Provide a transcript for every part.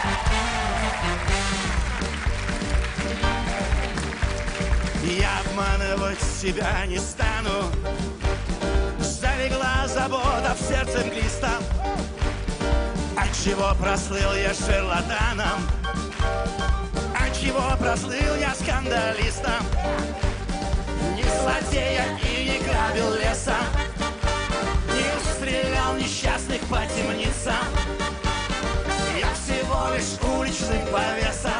Я обманывать себя не стану. Залегла забота в сердце мглистом. Отчего прослыл я шарлатаном? Отчего прослыл я скандалистом? Не злодея и не грабил леса, не стрелял несчастных по темницам. Я всего лишь уличный повеса,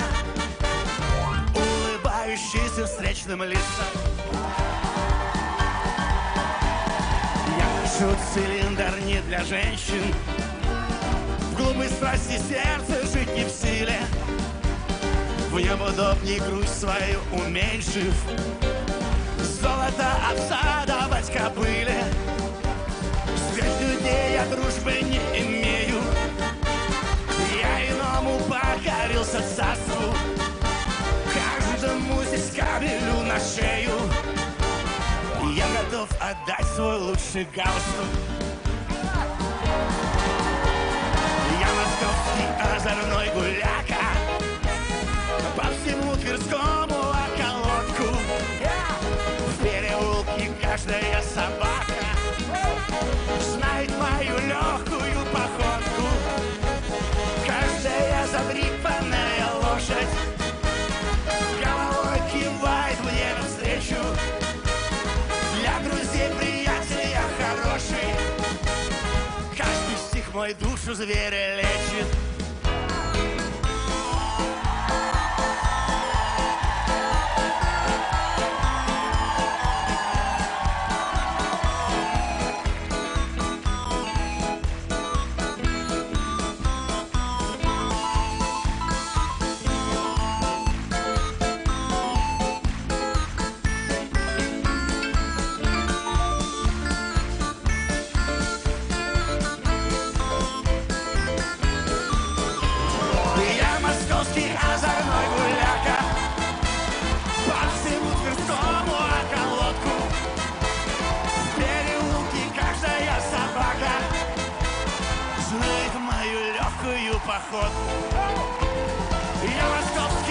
улыбающийся встречным лицам. Я ношу цилиндр не для женщин, в глупой страсти сердце жить не в силе. В нем удобней грусть свою уменьшив, золото отца давать кобыле. Среди людей я дружбы не имею, я иному покорился царству, каждому здесь кабелю на шею. Я готов отдать свой лучший галстук. Я московский озорной гуляка, по всему Тверскому околотку. В переулке каждая собака знает мою легкую походку. Каждая задрипанная лошадь головой кивает мне навстречу. Для друзей, приятелей я хороший, каждый стих мой душу зверя лечит. Походку. Я московский